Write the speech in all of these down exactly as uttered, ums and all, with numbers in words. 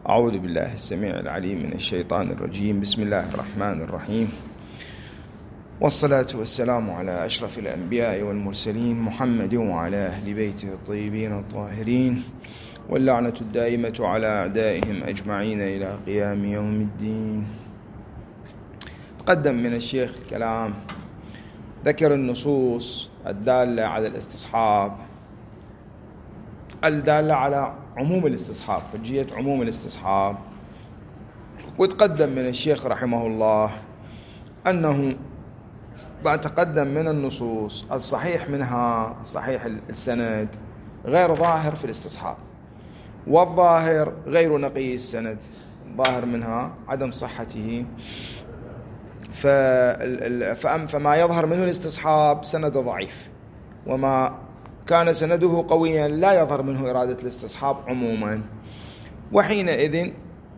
أعوذ بالله السميع العليم من الشيطان الرجيم. بسم الله الرحمن الرحيم، والصلاة والسلام على أشرف الأنبياء والمرسلين محمد وعلى أهل بيته الطيبين الطاهرين، واللعنة الدائمة على أعدائهم أجمعين إلى قيام يوم الدين. تقدم من الشيخ الكلام، ذكر النصوص الدالة على الاستصحاب، الدالة على عموم الاستصحاب، حجية عموم الاستصحاب. وتقدم من الشيخ رحمه الله أنه بعد تقدم من النصوص الصحيح منها صحيح السند غير ظاهر في الاستصحاب، والظاهر غير نقي السند، ظاهر منها عدم صحته، فما يظهر منه الاستصحاب سند ضعيف، وما كان سنده قويا لا يظهر منه إرادة الاستصحاب عموما. وحينئذ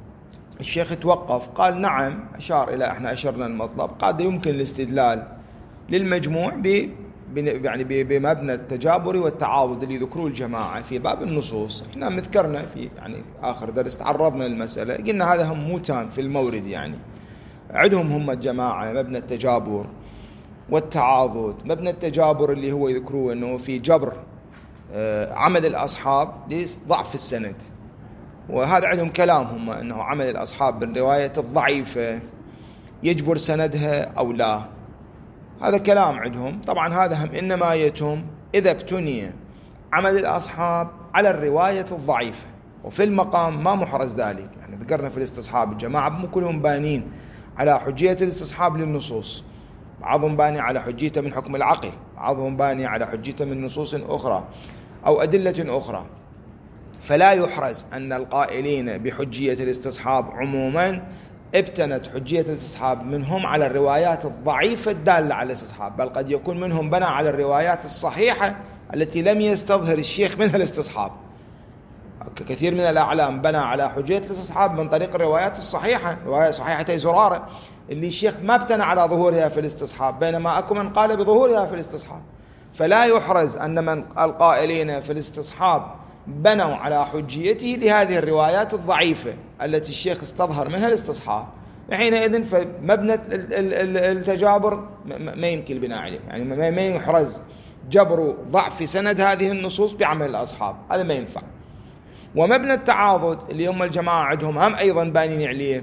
الشيخ توقف، قال نعم، أشار إلى احنا أشرنا المطلب، قد يمكن الاستدلال للمجموع ب يعني بمبنى التجابر والتعاضد اللي ذكروه الجماعة في باب النصوص. احنا مذكرنا في يعني آخر درس تعرضنا للمسألة، قلنا هذا هم مو تام في المورد، يعني عندهم هم الجماعة مبنى التجابر والتعاضد. مبنى التجابر اللي هو يذكروه أنه في جبر عمل الأصحاب لضعف السند، وهذا عندهم كلام هم أنه عمل الأصحاب بالرواية الضعيفة يجبر سندها أو لا، هذا كلام عندهم. طبعا هذا هم إنما يتم إذا ابتني عمل الأصحاب على الرواية الضعيفة، وفي المقام ما محرز ذلك. يعني ذكرنا في الاستصحاب الجماعة مو كلهم بانين على حجية الاستصحاب للنصوص، بعضهم باني على حجيته من حكم العقل، بعضهم باني على حجيته من نصوص أخرى أو أدلة أخرى. فلا يحرز أن القائلين بحجية الاستصحاب عموما ابتنت حجية الاستصحاب منهم على الروايات الضعيفة الدالة على الاستصحاب، بل قد يكون منهم بنى على الروايات الصحيحة التي لم يستظهر الشيخ منها الاستصحاب. كثير من الأعلام بنى على حجية الاستصحاب من طريق الروايات الصحيحة، رواية صحيحة زرارة اللي الشيخ ما ابتنى على ظهورها في الاستصحاب، بينما أكو من قال بظهورها في الاستصحاب. فلا يحرز أن من القائلين في الاستصحاب بنوا على حجيته لهذه الروايات الضعيفة التي الشيخ استظهر منها الاستصحاب. حينئذ فمبنى التجابر ما يمكن البناء عليه، يعني ما يحرز جبر ضعف سند هذه النصوص بعمل الأصحاب، هذا ما ينفع. ومبنى التعاضد اللي هم الجماعة عندهم هم أيضا بانين عليه،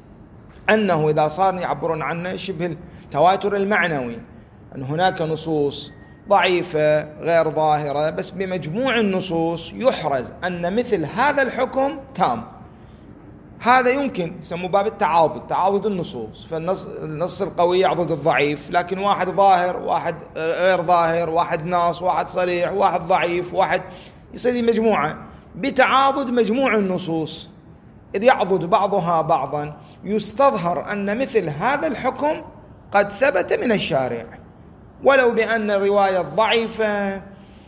أنه إذا صار يعبرون عنه شبه التواتر المعنوي، أن هناك نصوص ضعيفة غير ظاهرة، بس بمجموع النصوص يحرز أن مثل هذا الحكم تام. هذا يمكن يسموه باب التعاضد، تعاضد النصوص، فالنص النص القوي يعضد الضعيف، لكن واحد ظاهر واحد غير ظاهر، واحد ناص واحد صريح، واحد ضعيف واحد، يصير مجموعة بتعاضد مجموع النصوص، إذ يعضد بعضها بعضا يستظهر أن مثل هذا الحكم قد ثبت من الشارع، ولو بأن الرواية الضعيفة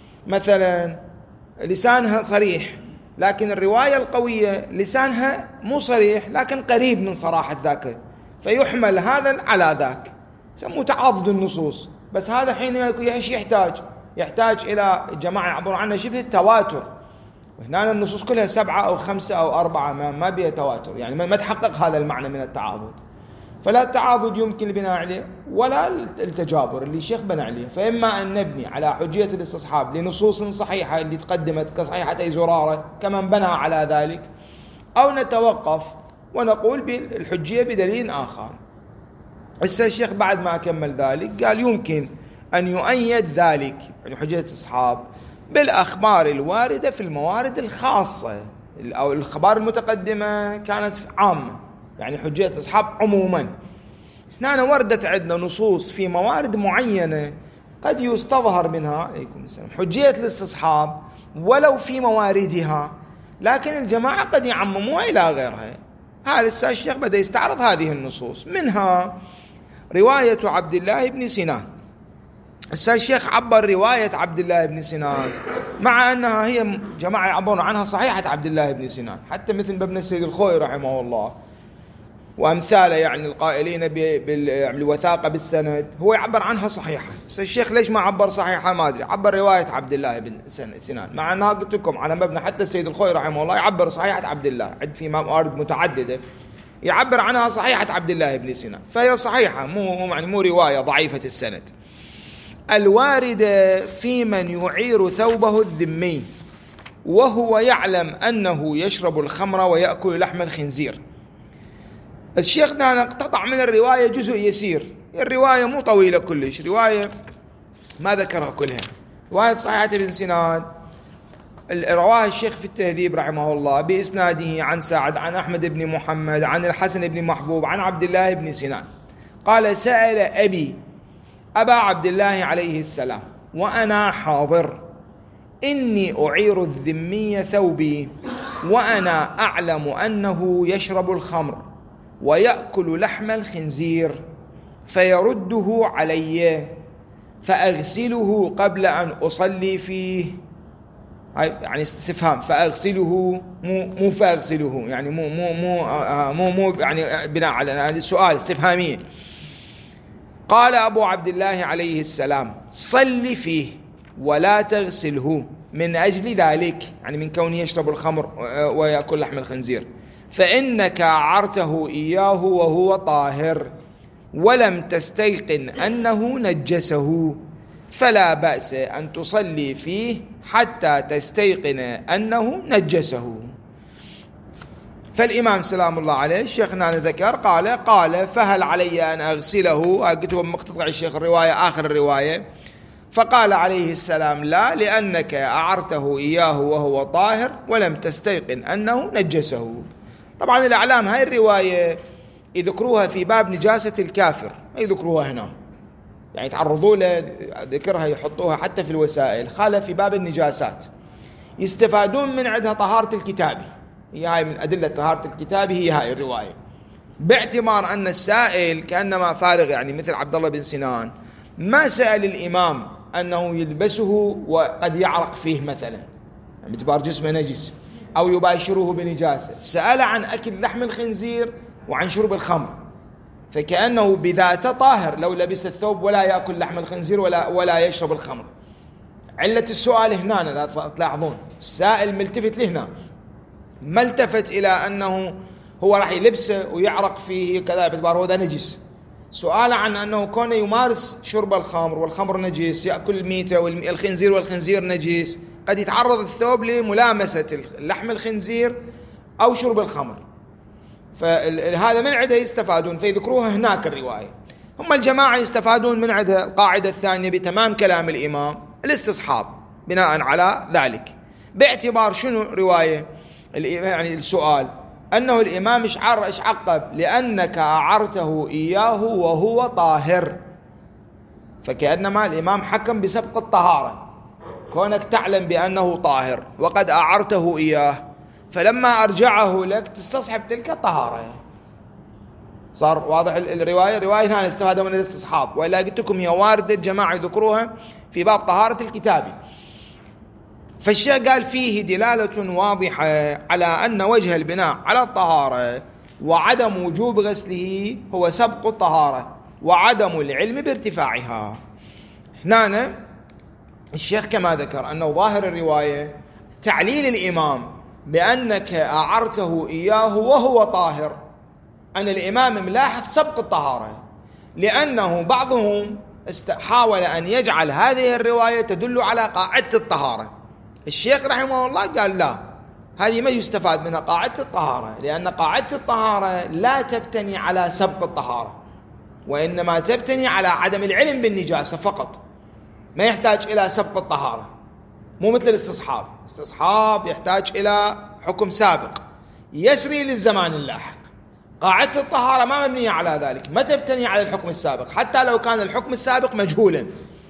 مثلا لسانها صريح، لكن الرواية القوية لسانها مو صريح لكن قريب من صراحة ذاك، فيحمل هذا على ذاك، يسموه تعاضد النصوص. بس هذا حين ايش يحتاج؟ يحتاج إلى جماعة يعبرون عنه شبه التواتر، وهنا النصوص كلها سبعة أو خمسة أو أربعة، ما, ما بيها تواتر، يعني ما تحقق هذا المعنى من التعاضد. فلا التعاضد يمكن البناء عليه ولا التجابر اللي الشيخ بنى عليه. فإما أن نبني على حجية الاستصحاب لنصوص صحيحة اللي تقدمت كصحيحة أي زرارة كمن بنى على ذلك، أو نتوقف ونقول بالحجية بدليل آخر. هسه الشيخ بعد ما أكمل ذلك قال يمكن أن يؤيد ذلك يعني حجية الاستصحاب بالأخبار الواردة في الموارد الخاصة، أو الأخبار المتقدمة كانت عامة، يعني حجية الاستصحاب عموما. هنا وردت عندنا نصوص في موارد معينة قد يستظهر منها عليكم السلام حجية الاستصحاب ولو في مواردها، لكن الجماعة قد يعمموها إلى غيرها. هذا الشيخ بدأ يستعرض هذه النصوص، منها رواية عبد الله بن سنان. الشيخ عبر رواية عبد الله بن سنان مع أنها هي جماعة يعبرون عنها صحيحة عبد الله بن سنان، حتى مثل ابن السيد الخوي رحمه الله وأمثاله يعني القائلين بالوثاقة بالسند، هو يعبر عنها صحيحة. الشيخ ليش ما عبر صحيحة ما أدري، عبر رواية عبد الله بن سنان، مع أنها قلت لكم على مبنى حتى السيد الخوي رحمه الله يعبر صحيحة عبد الله، عد في موارد متعددة يعبر عنها صحيحة عبد الله بن سنان، فهي صحيحة، مو يعني مو رواية ضعيفة السند. الواردة في من يعير ثوبه الذمي وهو يعلم أنه يشرب الخمر ويأكل لحم الخنزير. الشيخ دانا اقتطع من الرواية جزء يسير، الرواية مو طويلة كلش، رواية ما ذكرها كلها، رواية صحيحة ابن سنان رواها الشيخ في التهذيب رحمه الله بإسناده عن سعد عن أحمد بن محمد عن الحسن بن محبوب عن عبد الله بن سنان قال: سأل أبي أبا عبد الله عليه السلام وأنا حاضر إني أعير الذمي ثوبي وأنا أعلم أنه يشرب الخمر ويأكل لحم الخنزير فيرده علي فأغسله قبل أن أصلي فيه. يعني استفهام، فأغسله مو مو فأغسله، يعني مو مو مو مو, مو يعني بناء على السؤال استفهامية. قال أبو عبد الله عليه السلام: صل فيه ولا تغسله من أجل ذلك، يعني من كونه يشرب الخمر ويأكل لحم الخنزير، فإنك عرته إياه وهو طاهر ولم تستيقن أنه نجسه، فلا بأس أن تصلي فيه حتى تستيقن أنه نجسه. فالإمام سلام الله عليه شيخنا ذكر قال قال فهل علي أن أغسله؟ قلت مقتطع الشيخ الرواية آخر الرواية، فقال عليه السلام: لا، لأنك أعرته إياه وهو طاهر ولم تستيقن أنه نجسه. طبعا الأعلام هاي الرواية يذكروها في باب نجاسة الكافر، ما يذكروها هنا، يعني يتعرضوا له ذكرها يحطوها حتى في الوسائل، خالف في باب النجاسات. يستفادون من عندها طهارة الكتاب، هي هاي من أدلة طهارة الكتاب، هي هاي الرواية، باعتبار أن السائل كأنما فارغ، يعني مثل عبد الله بن سنان ما سأل الإمام أنه يلبسه وقد يعرق فيه مثلا باعتبار جسمه نجس أو يباشره بنجاسة، سأل عن أكل لحم الخنزير وعن شرب الخمر، فكأنه بذاته طاهر لو لبس الثوب ولا يأكل لحم الخنزير ولا ولا يشرب الخمر. علة السؤال هنا إذا تلاحظون السائل ملتفت لهنا، ما التفت إلى أنه هو راح يلبسه ويعرق فيه كذا باعتبار هذا نجس. سؤال عن أنه كونه يمارس شرب الخمر والخمر نجس، يأكل الميتة والخنزير والخنزير نجس، قد يتعرض الثوب لملامسة لحم الخنزير أو شرب الخمر، فهذا من عده يستفادون فيذكروها هناك الرواية. هم الجماعة يستفادون من عده القاعدة الثانية بتمام كلام الإمام الاستصحاب بناء على ذلك، باعتبار شنو رواية يعني السؤال أنه الإمام إشعر إيش عقب: لأنك أعرته إياه وهو طاهر، فكأنما الإمام حكم بسبق الطهارة، كونك تعلم بأنه طاهر وقد أعرته إياه، فلما أرجعه لك تستصحب تلك الطهارة. صار واضح الرواية؟ رواية ثانية استفادوا من الاستصحاب، وإلا قلت لكم هي واردة جماعة يذكروها في باب طهارة الكتاب. فالشيخ قال فيه دلالة واضحة على أن وجه البناء على الطهارة وعدم وجوب غسله هو سبق الطهارة وعدم العلم بارتفاعها. هنا الشيخ كما ذكر أنه ظاهر الرواية تعليل الإمام بأنك أعرته إياه وهو طاهر، أن الإمام ملاحظ سبق الطهارة، لأنه بعضهم حاول أن يجعل هذه الرواية تدل على قاعدة الطهارة. الشيخ رحمه الله قال لا، هذه ما يستفاد منها قاعدة الطهارة، لأن قاعدة الطهارة لا تبتني على سبق الطهارة، وإنما تبتني على عدم العلم بالنجاسة فقط، ما يحتاج إلى سبق الطهارة، مو مثل الاستصحاب. الاستصحاب يحتاج إلى حكم سابق يسري للزمان اللاحق. قاعدة الطهارة ما مبنية على ذلك، ما تبتني على الحكم السابق، حتى لو كان الحكم السابق مجهولا،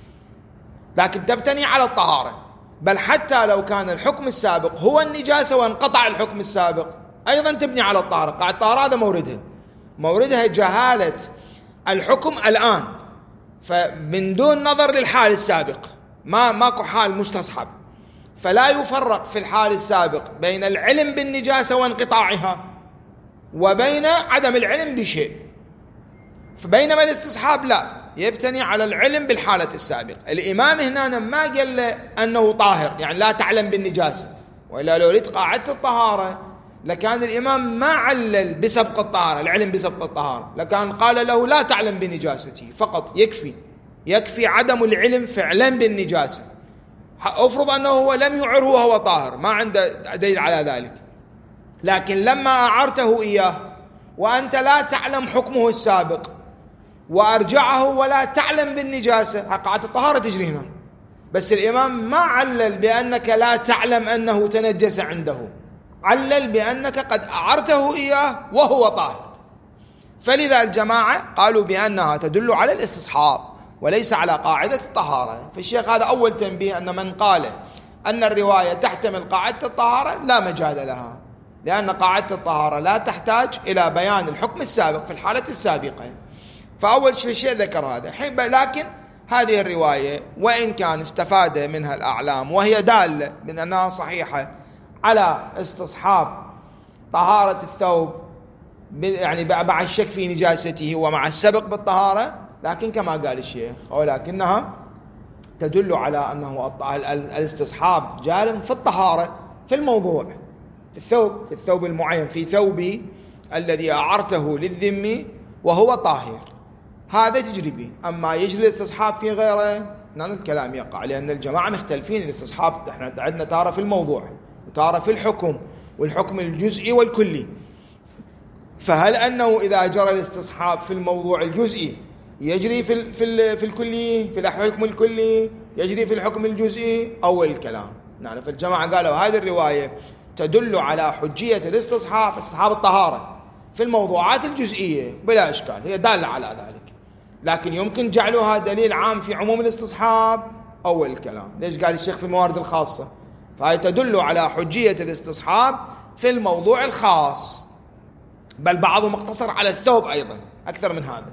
لكن تبتني على الطهارة. بل حتى لو كان الحكم السابق هو النجاسة وانقطع الحكم السابق، أيضا تبني على الطهارة. قاعدة الطهارة هذا موردها موردها جهالة الحكم الآن، فمن دون نظر للحال السابق، ما ماكو حال مستصحب، فلا يفرق في الحال السابق بين العلم بالنجاسة وانقطاعها، وبين عدم العلم بشيء. فبينما الاستصحاب لا، يبتني على العلم بالحالة السابقة. الإمام هنا ما قال أنه طاهر، يعني لا تعلم بالنجاسة، وإلا لو ريد قاعدة الطهارة لكان الإمام ما علل بسبق الطهارة، العلم بسبق الطهارة، لكان قال له لا تعلم بنجاسته فقط، يكفي يكفي عدم العلم فعلا بالنجاسة. أفرض أنه هو لم يعره وهو طاهر، ما عنده دليل على ذلك، لكن لما أعرته إياه وأنت لا تعلم حكمه السابق وأرجعه ولا تعلم بالنجاسة، قاعدة الطهارة تجري هنا، بس الإمام ما علل بأنك لا تعلم أنه تنجس عنده، علل بأنك قد أعرته إياه وهو طاهر. فلذا الجماعة قالوا بأنها تدل على الاستصحاب وليس على قاعدة الطهارة. فالشيخ هذا أول تنبيه، أن من قال أن الرواية تحتمل قاعدة الطهارة لا مجال لها، لأن قاعدة الطهارة لا تحتاج إلى بيان الحكم السابق في الحالة السابقة. فأول شيء ذكر هذا. لكن هذه الرواية وإن كان استفاد منها الأعلام وهي دالة من أنها صحيحة على استصحاب طهارة الثوب، يعني مع الشك في نجاسته ومع السبق بالطهارة، لكن كما قال الشيخ ولكنها تدل على أنه الاستصحاب جار في الطهارة في الموضوع، في الثوب في الثوب المعين، في ثوبي الذي أعرته للذمي وهو طاهر، هذا تجري به. أما يجري الاستصحاب في غيره هذا الكلام يقع، لأن الجماعة مختلفين. الاستصحاب احنا عندنا تارة في الموضوع وتارة في الحكم، والحكم الجزئي والكلي. فهل أنه إذا جرى الاستصحاب في الموضوع الجزئي يجري في في في الكلي، في الحكم الكلي يجري في الحكم الجزئي؟ أول الكلام نعم. فالجماعة قالوا هذه الرواية تدل على حجية الاستصحاب، استصحاب الطهارة في الموضوعات الجزئية بلا إشكال، هي دالة على ذلك، لكن يمكن جعلها دليل عام في عموم الاستصحاب. أول الكلام. ليش قال الشيخ في الموارد الخاصة؟ فهي تدل على حجية الاستصحاب في الموضوع الخاص، بل بعضهم اقتصر على الثوب أيضا أكثر من هذا،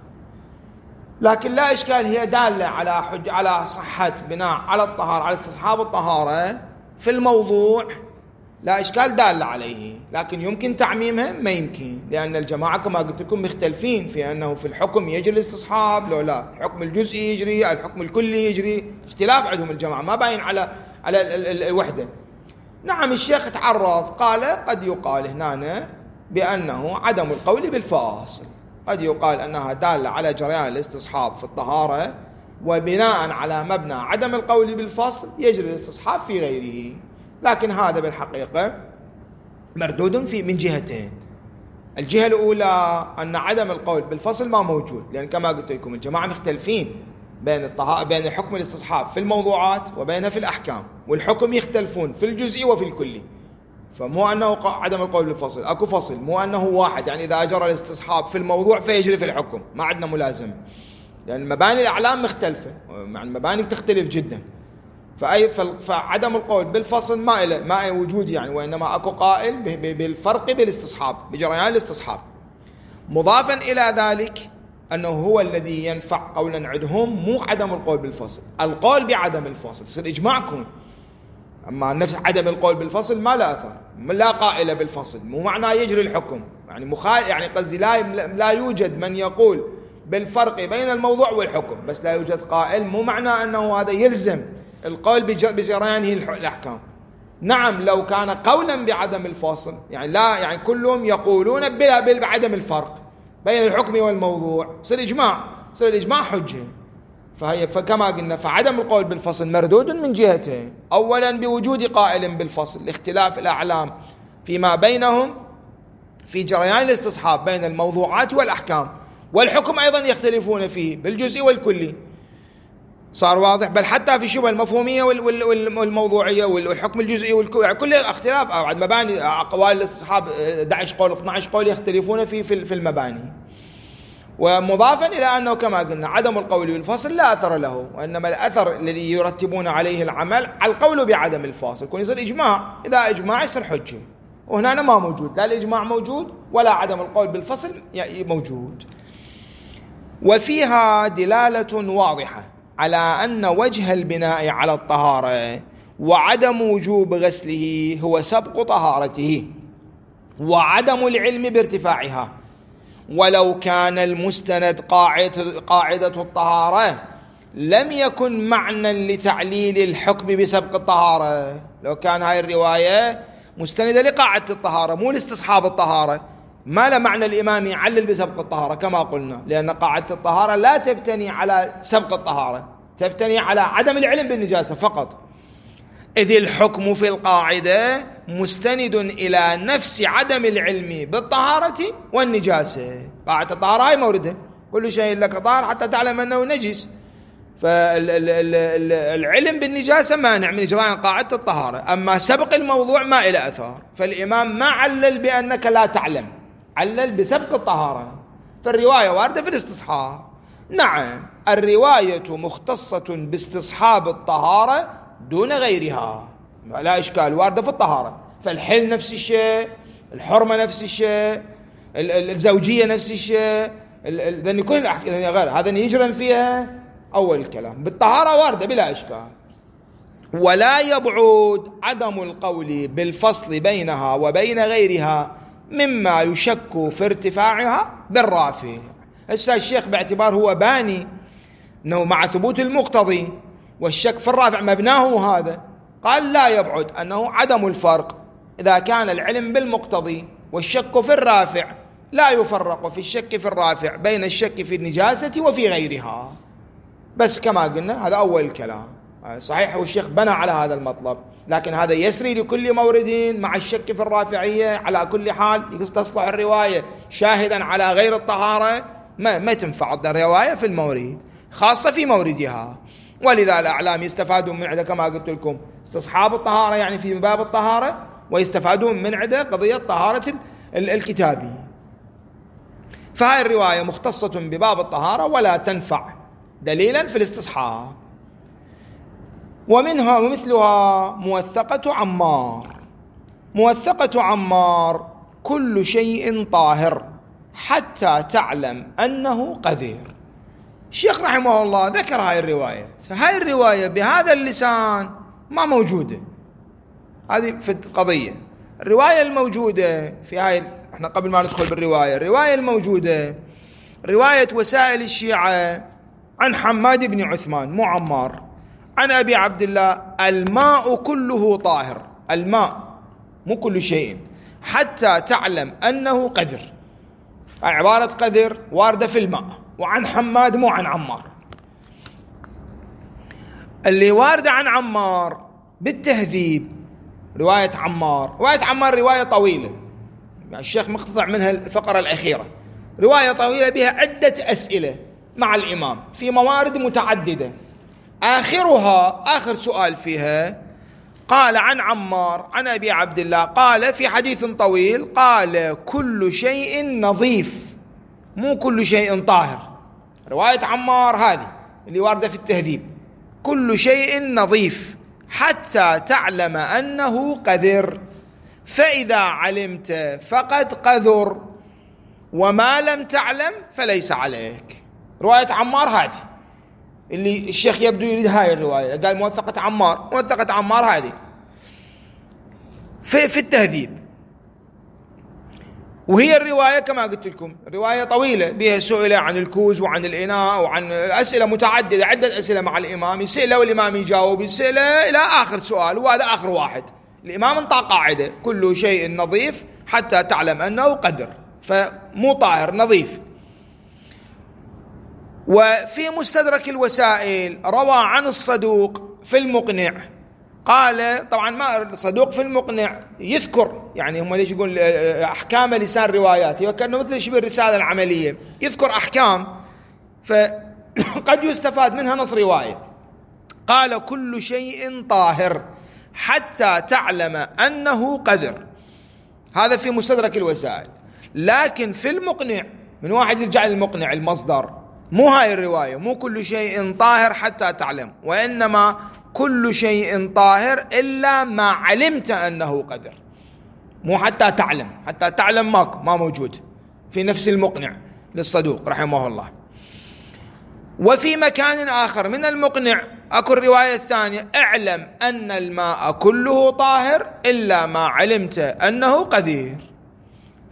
لكن لا إشكال، هي دالة على حج على صحة بناء على الطهارة، على استصحاب الطهارة في الموضوع، لا إشكال دالة عليه. لكن يمكن تعميمها؟ ما يمكن، لأن الجماعة كما قلت لكم مختلفين في أنه في الحكم يجري الاستصحاب لو لا، الحكم الجزئي يجري، الحكم الكلي يجري، اختلاف عندهم الجماعة، ما باين على على الوحدة. نعم الشيخ تعرض قال قد يقال هنا بأنه عدم القول بالفاصل، قد يقال أنها دالة على جريان الاستصحاب في الطهارة، وبناء على مبنى عدم القول بالفصل يجري الاستصحاب في غيره. لكن هذا بالحقيقة مردود في من جهتين. الجهة الأولى أن عدم القول بالفصل ما موجود، لأن كما قلت لكم الجماعة مختلفين بين الطهارة، بين حكم الاستصحاب في الموضوعات وبينها في الأحكام، والحكم يختلفون في الجزئي وفي الكلي. فمو أنه عدم القول بالفصل، أكو فصل، مو أنه واحد يعني إذا أجرى الاستصحاب في الموضوع فيجري في الحكم، ما عندنا ملازمة، لأن مباني الأعلام مختلفة، يعني المباني تختلف جدا. فأي فعدم القول بالفصل ما إله ما وجود يعني، وإنما أكو قائل بالفرق بالاستصحاب، بجريان الاستصحاب. مضافا إلى ذلك أنه هو الذي ينفع قولا عندهم مو عدم القول بالفصل، القول بعدم الفصل يصير إجماعكم. أما نفس عدم القول بالفصل ما لا أثر، لا قائل بالفصل، مو معناه يجري الحكم، يعني مخالف، يعني قصدي لا لا يوجد من يقول بالفرق بين الموضوع والحكم، بس لا يوجد قائل، مو معناه أنه هذا يلزم القول بجريانه الأحكام. نعم لو كان قولا بعدم الفصل، يعني لا يعني كلهم يقولون بلا بعدم الفرق بين الحكم والموضوع، صار إجماع، صار الإجماع حجة. فهي فكما قلنا فعدم القول بالفصل مردود من جهتين، أولا بوجود قائل بالفصل لاختلاف الأعلام فيما بينهم في جريان الاستصحاب بين الموضوعات والأحكام، والحكم أيضا يختلفون فيه بالجزء والكلي، صار واضح. بل حتى في شبه المفهومية والموضوعية والحكم الجزئي والكلي، كل اختلاف بعد مباني أقوال الاستصحاب أحد عشر قول اثني عشر قول يختلفون فيه في المباني. ومضافا إلى أنه كما قلنا عدم القول بالفصل لا أثر له، وإنما الأثر الذي يرتبون عليه العمل على القول بعدم الفاصل، يكون يصير إجماع، إذا إجماع يصير حجة، وهنا ما موجود، لا الإجماع موجود ولا عدم القول بالفصل موجود. وفيها دلالة واضحة على أن وجه البناء على الطهارة وعدم وجوب غسله هو سبق طهارته، وعدم العلم بارتفاعها. ولو كان المستند قاعدة الطهارة لم يكن معنى لتعليل الحكم بسبق الطهارة. لو كان هاي الرواية مستندة لقاعدة الطهارة مو لاستصحاب الطهارة، ما له معنى الإمام يعلل بسبق الطهارة كما قلنا، لأن قاعدة الطهارة لا تبتني على سبق الطهارة، تبتني على عدم العلم بالنجاسة فقط، إذ الحكم في القاعدة مستند إلى نفس عدم العلم بالطهارة والنجاسة. قاعدة الطهارة هاي موردها، كل شيء لك طاهر حتى تعلم أنه نجس، فالعلم بالنجاسة مانع من إجراء قاعدة الطهارة. أما سبق الموضوع ما إلى أثار، فالإمام ما علل بأنك لا تعلم، علل بسبق الطهارة. فالرواية واردة في الاستصحاب. نعم الرواية مختصة باستصحاب الطهارة دون غيرها، لا إشكال، واردة في الطهارة. فالحل نفس الشيء، الحرمة نفس الشيء، الزوجية نفس الشيء، ذن كل غير هذا يجرم فيها أول الكلام. بالطهارة واردة بلا إشكال. ولا يبعد عدم القول بالفصل بينها وبين غيرها مما يشك في ارتفاعها بالرافع. هسه الشيخ باعتبار هو باني أنه مع ثبوت المقتضي والشك في الرافع مبناه هذا، قال لا يبعد أنه عدم الفرق إذا كان العلم بالمقتضي والشك في الرافع، لا يفرق في الشك في الرافع بين الشك في النجاسة وفي غيرها. بس كما قلنا هذا أول الكلام صحيح، والشيخ بنى على هذا المطلب، لكن هذا يسري لكل مورد مع الشك في الرافعية. على كل حال تصلح الرواية شاهدا على غير الطهارة، ما, ما تنفع الرواية في المورد، خاصة في موردها. ولذا الأعلام يستفادون من عدة كما قلت لكم استصحاب الطهارة يعني في باب الطهارة، ويستفادون من عدة قضية طهارة الكتابي. فهذه الرواية مختصة بباب الطهارة ولا تنفع دليلا في الاستصحاب. ومنها ومثلها موثقة عمار. موثقة عمار كل شيء طاهر حتى تعلم أنه قذر. الشيخ رحمه الله ذكر هاي الرواية، هاي الرواية بهذا اللسان ما موجودة. هذه في القضية الرواية الموجودة في هاي، احنا قبل ما ندخل بالرواية، الرواية الموجودة رواية وسائل الشيعة عن حماد بن عثمان مو عمار، عن أبي عبد الله الماء كله طاهر، الماء مو كل شيء حتى تعلم أنه قذر. عبارة قذر واردة في الماء، وعن حماد مو عن عمار. اللي واردة عن عمار بالتهذيب رواية عمار، رواية عمار رواية طويلة، الشيخ مقتطع منها الفقرة الأخيرة، رواية طويلة بها عدة أسئلة مع الإمام في موارد متعددة. آخرها آخر سؤال فيها قال عن عمار عن أبي عبد الله قال في حديث طويل، قال كل شيء نظيف مو كل شيء طاهر. رواية عمار هذه اللي واردة في التهذيب، كل شيء نظيف حتى تعلم أنه قذر، فإذا علمت فقد قذر، وما لم تعلم فليس عليك. رواية عمار هذه اللي الشيخ يبدو يريد هاي الرواية، قال موثقة عمار، موثقة عمار هذه في, في التهذيب. وهي الرواية كما قلت لكم رواية طويلة بها سئل عن الكوز وعن الإناء وعن أسئلة متعددة، عدة أسئلة مع الإمام، يسأله والإمام يجاوب، يسأله إلى آخر سؤال، وهذا آخر واحد. الإمام انطى قاعدة كل شيء نظيف حتى تعلم أنه قدر، فمو طاهر نظيف. وفي مستدرك الوسائل روى عن الصدوق في المقنع قال، طبعا ما الصدوق في المقنع يذكر يعني هم ليش يقول أحكام لسان روايات، وكأنه مثل شبه الرسالة العملية يذكر أحكام فقد يستفاد منها نص رواية. قال كل شيء طاهر حتى تعلم أنه قذر، هذا في مستدرك الوسائل. لكن في المقنع من واحد يرجع للمقنع المصدر، مو هاي الرواية، مو كل شيء طاهر حتى تعلم، وإنما كل شيء طاهر إلا ما علمت أنه قدر، مو حتى تعلم، حتى تعلم ماكو، ما موجود في نفس المقنع للصدوق رحمه الله. وفي مكان آخر من المقنع أكو الرواية الثانية، اعلم أن الماء كله طاهر إلا ما علمت أنه قذير.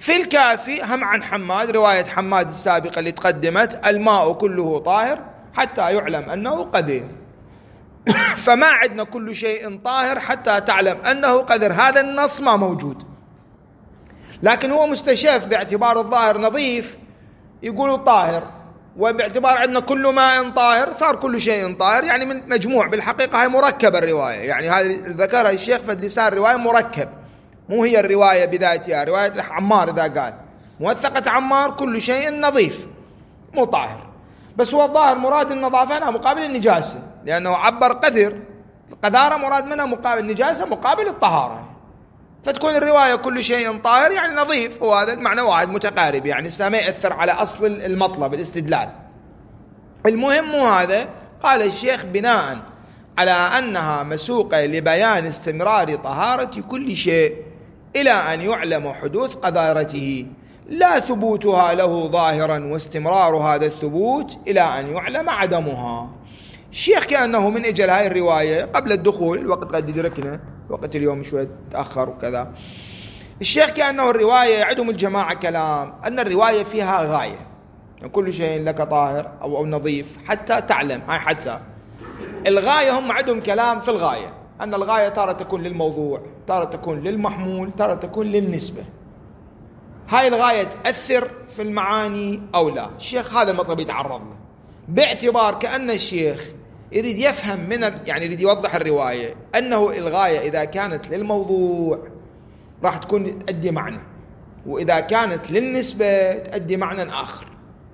في الكافي هم عن حماد، رواية حماد السابقة اللي تقدمت: الماء كله طاهر حتى يعلم أنه قذر. فما عندنا كل شيء طاهر حتى تعلم أنه قذر، هذا النص ما موجود، لكن هو مستشف باعتبار الظاهر نظيف يقولوا طاهر، وباعتبار عندنا كل ماء طاهر صار كل شيء طاهر، يعني من مجموع. بالحقيقة هي مركبة الرواية، يعني هذه ذكرها الشيخ فد لسان رواية مركب، مو هي الرواية بذاتها. رواية عمار إذا قال موثقة عمار كل شيء نظيف مو طاهر، بس هو الظاهر مراد النظافة هنا مقابل النجاسة، لأنه عبر قذر، القذارة مراد منها مقابل النجاسة مقابل الطهارة، فتكون الرواية كل شيء طاهر يعني نظيف، وهذا المعنى واحد متقارب، يعني ما يأثر على أصل المطلب الاستدلال. المهم مو هذا. قال الشيخ: بناء على أنها مسوقة لبيان استمرار طهارة كل شيء إلى أن يعلم حدوث قذارته، لا ثبوتها له ظاهرا واستمرار هذا الثبوت إلى أن يعلم عدمها. الشيخ كأنه من أجل هاي الرواية قبل الدخول، الوقت قد يدركنا، وقت اليوم شوية تأخر وكذا، الشيخ كأنه الرواية عندهم الجماعة كلام أن الرواية فيها غاية، كل شيء لك طاهر أو, أو نظيف حتى تعلم. هاي حتى الغاية هم عندهم كلام في الغاية، أن الغاية تارة تكون للموضوع، تارة تكون للمحمول، تارة تكون للنسبة. هاي الغاية تأثر في المعاني أو لا. الشيخ هذا المطلب يتعرض له، باعتبار كأن الشيخ يريد يفهم من يعني يريد يوضح الرواية أنه الغاية إذا كانت للموضوع راح تكون تؤدي معنى، وإذا كانت للنسبة تؤدي معنى آخر.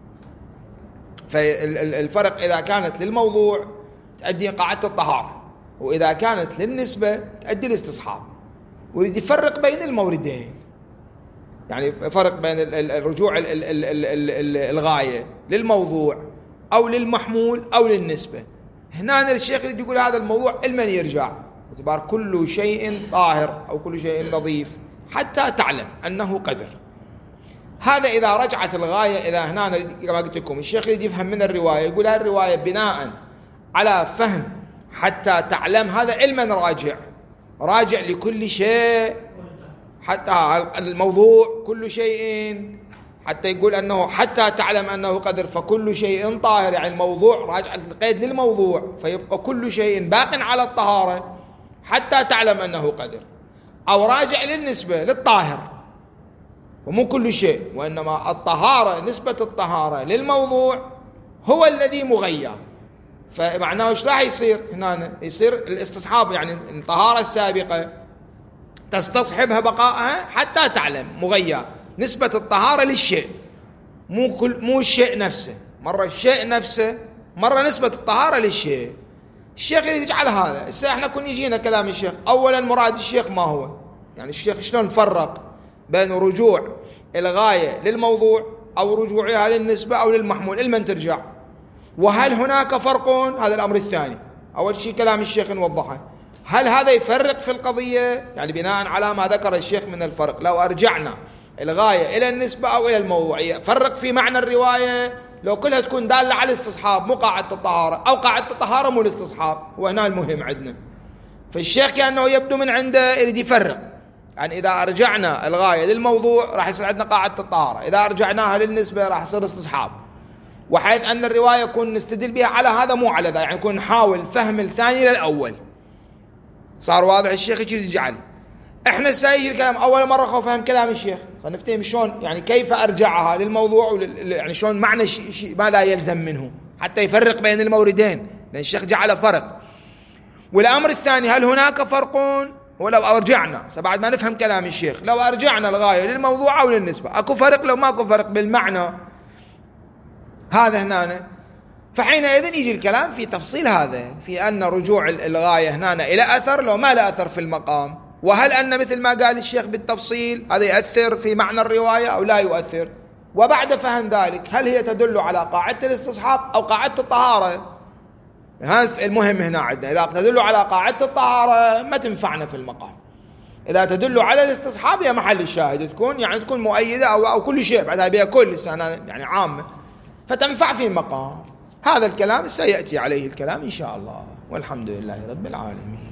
فالفرق إذا كانت للموضوع تؤدي قاعدة الطهارة، وإذا كانت للنسبة تؤدي الاستصحاب، ويريد يفرق بين الموردين، يعني فرق بين الرجوع الغاية للموضوع أو للمحمول أو للنسبة. هنا الشيخ يريد يقول هذا الموضوع لمن يرجع، باعتبار كل شيء طاهر أو كل شيء نظيف حتى تعلم أنه قدر. هذا إذا رجعت الغاية. إذا هنا كما قلت لكم الشيخ يريد يفهم من الرواية، يقول هذه الرواية بناء على فهم حتى تعلم، هذا علما راجع، راجع لكل شيء، حتى الموضوع كل شيء، حتى يقول أنه حتى تعلم أنه قدر، فكل شيء طاهر، يعني الموضوع راجع القيد للموضوع، فيبقى كل شيء باق على الطهارة حتى تعلم أنه قدر، أو راجع للنسبة للطاهر، ومو كل شيء، وإنما الطهارة نسبة الطهارة للموضوع هو الذي مغير. فمعناه ايش راح يصير هنا؟ يصير الاستصحاب، يعني الطهارة السابقة تستصحبها بقائها حتى تعلم مغير نسبة الطهارة للشيء، مو كل مو الشيء نفسه، مرة الشيء نفسه، مرة نسبة الطهارة للشيء. الشيخ يجعل هذا. هسه احنا كن يجينا كلام الشيخ، اولا مراد الشيخ ما هو؟ يعني الشيخ شلون فرق بين رجوع الغاية للموضوع او رجوعها للنسبة او للمحمول، لمن ترجع؟ وهل هناك فرق؟ هذا الامر الثاني. اول شيء كلام الشيخ نوضحه، هل هذا يفرق في القضية؟ يعني بناء على ما ذكر الشيخ من الفرق، لو أرجعنا الغاية إلى النسبة أو إلى الموضوع، فرق في معنى الرواية لو كلها تكون دالة على الاستصحاب مو قاعدة الطهارة، أو قاعدة الطهارة مو الاستصحاب، وهنا المهم عندنا. فالشيخ كأنه يبدو من عنده يريد يفرق، يعني إذا أرجعنا الغاية للموضوع راح يصير عندنا قاعدة الطهارة، إذا أرجعناها للنسبة راح يصير استصحاب، وحيث أن الرواية يكون نستدل بها على هذا مو على ذا، يعني نكون نحاول فهم الثاني للأول. صار واضح الشيخ يجي يجعل. احنا سايجي الكلام اول مره خو فهم كلام الشيخ، خلينا نفتهم شلون يعني كيف ارجعها للموضوع ولل... يعني شلون معنى شيء شي... ما لا يلزم منه، حتى يفرق بين الموردين، لان الشيخ جعل فرق. والامر الثاني، هل هناك فرق؟ ولو ارجعنا بعد ما نفهم كلام الشيخ، لو ارجعنا الغايه للموضوع او للنسبه اكو فرق؟ لو ماكو فرق بالمعنى هذا هنا، فحينئذ يجي الكلام في تفصيل هذا، في أن رجوع الغاية هنا إلى أثر لو ما لا أثر في المقام، وهل أن مثل ما قال الشيخ بالتفصيل هذا يؤثر في معنى الرواية أو لا يؤثر. وبعد فهم ذلك هل هي تدل على قاعدة الاستصحاب أو قاعدة الطهارة؟ هذا المهم هنا عندنا. إذا تدل على قاعدة الطهارة ما تنفعنا في المقام، إذا تدل على الاستصحاب هي محل الشاهد، تكون يعني تكون مؤيدة أو, أو كل شيء بعدها بها كل يعني عامة، فتنفع في المقام. هذا الكلام سيأتي عليه الكلام إن شاء الله، والحمد لله رب العالمين.